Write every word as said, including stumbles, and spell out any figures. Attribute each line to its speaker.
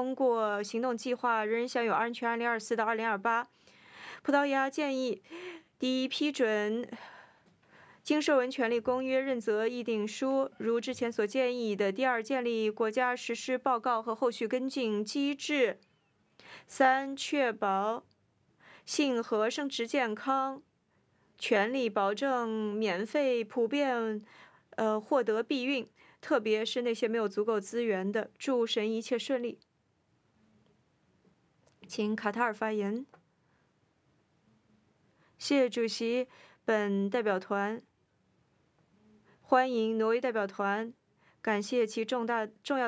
Speaker 1: 通过行动计划人人享有安全二零二四到二零二八。葡萄牙建议第一批准经社文权利公约认责议定书，如之前所建议的第二，建立国家实施报告和后续跟进机制；三，确保性和生殖健康权利，保证免费普遍呃获得避孕，特别是那些没有足够资源的。祝神一切顺利。请卡塔尔发言。谢谢主席。本代表团欢迎挪威代表团，感谢其重大重要。